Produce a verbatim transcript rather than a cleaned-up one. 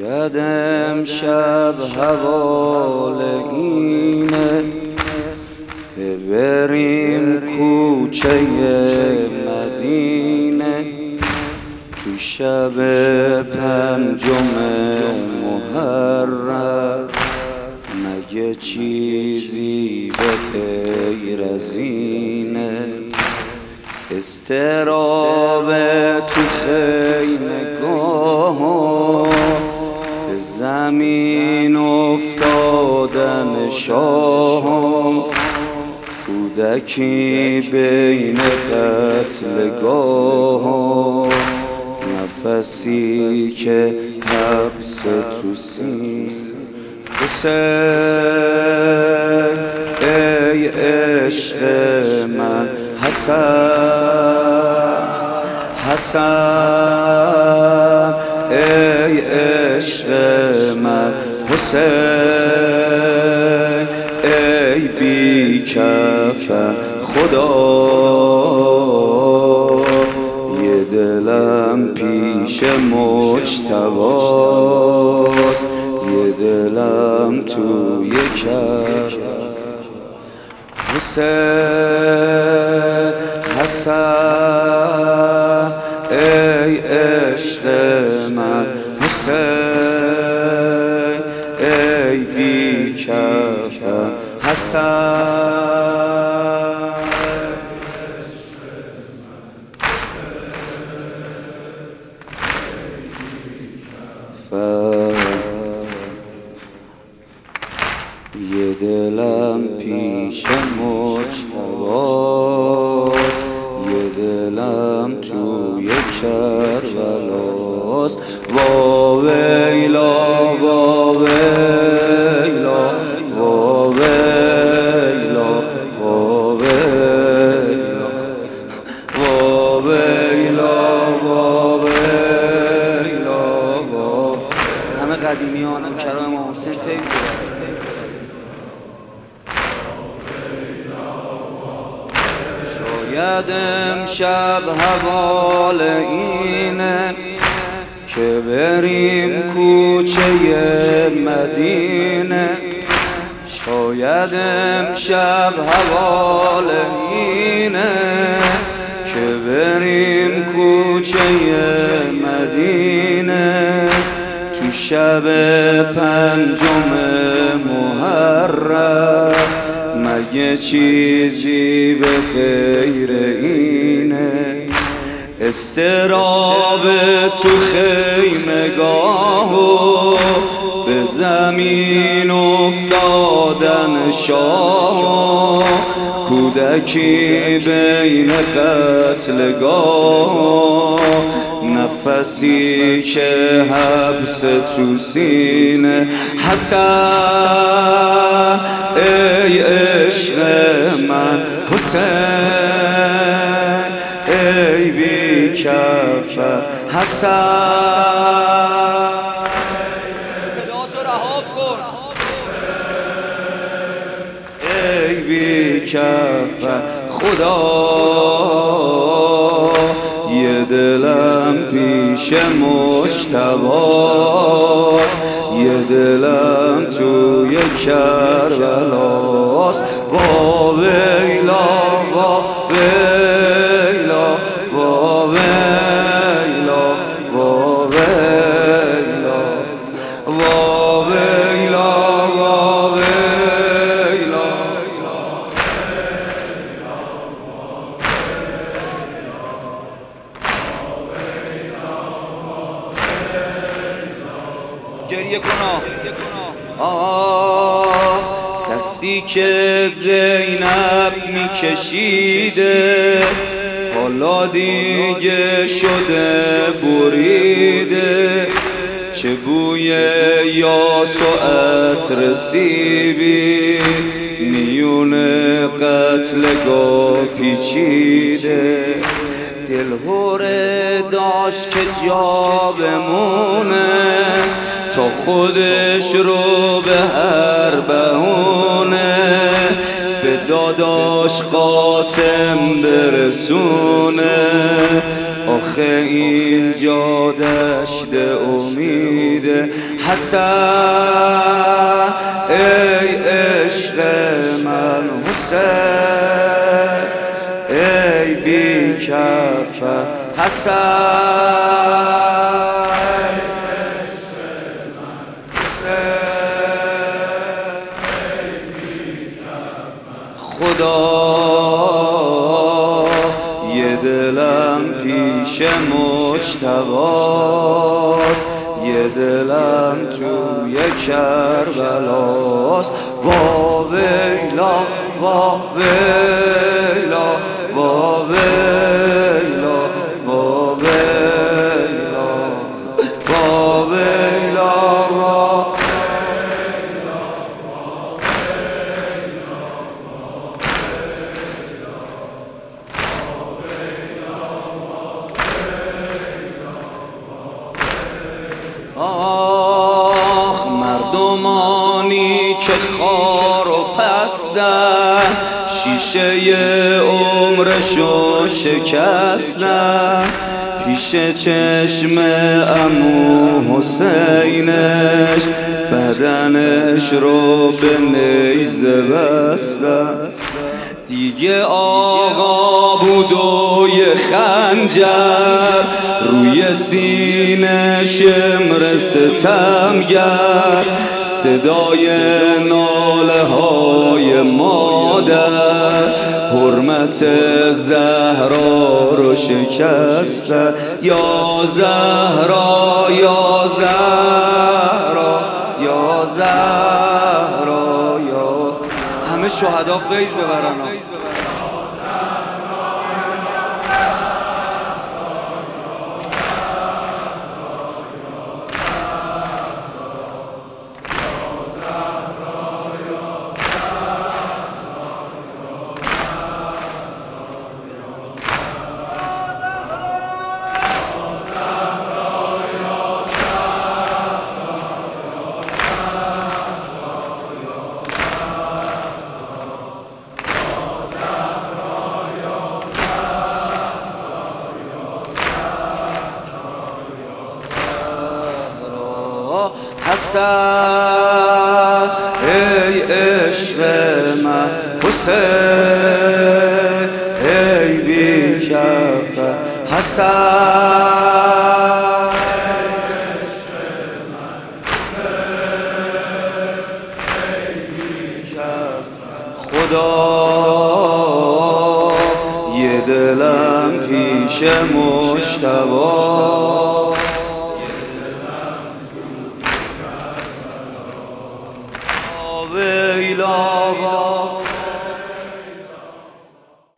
شاید امشب حوال اینه که بریم کوچه مدینه تو شب پنجم محرم. مگه چیزی به غیر از اینه؟ استراب تو خیمگاه، به زمین افتادن شاه، کودکی بین قتلگاه، نفسی که حبس تو سینه. حسین ای عشق من، حسن حسن ای عشق من، حسین ای بی کفن خدا. یه دلم پیش مجتباست، یه دلم توی کربلا. حسین حسن ای عشق من، حسین ای بی کفن حسن. یه دلم پیش مجتباست، یه دلم توی کربلاست. وا ویلا وا ویلا وا ویلا وا ویلا وا ویلا وا ویلا وا. همه قدیمیانم کرام امام حسین فیض دارن. شاید امشب حوال اینه که بریم کوچه مدینه. شاید امشب حوال اینه که بریم کوچه مدینه تو شب پنجم محرم. مگه چیزی به غیر اینه؟ استراب تو خیمگاه، به زمین افتادن شاه، کودکی بین قتلگاه، نفسی که حبس تو سینه. حسن ای عشق من، حسین ای بی کفن حسن. صداتو رها کن. ای بی کفن خدا. یه دلم پیش مجتباست، یه دلم توی کربلاست. وا ویلا وا ویلا وا ویلا وا ویلا وا ویلا وا ویلا. گریه کنا آه، دستی که زینب میکشیده حالا دیگه شده بریده. چه بوی یاس و عطر سیبی میون قتلگاه پیچیده. دلهوره داشت که جا بمونه تا خودش رو به هر بهونه به داداش قاسم برسونه. آخه اینجا دشت امید حسن ای عشق من حسین ای بی کفن حسن خدا یه دلم پیش مجتباست یه دلم توی کربلاست وا ویلا وا ویلا وا ویلا وا ویلا وا ویلا آخ مردمانی که خار و پستن شیشه عمرشو شکستن پیش چشم عمو حسینش بدنش رو به نیزه بستن دیگه آقا بود و یه خنجر روی سینه شمر ستمگر صدای ناله های مادر حرمت زهرا رو شکسته یا زهرا یا زهرا یا زهرا یا همه شهدا فیض ببرن حسن ای عشق من حسین ای بی کفن حسن خدا یه دلم پیش مجتبی ویلا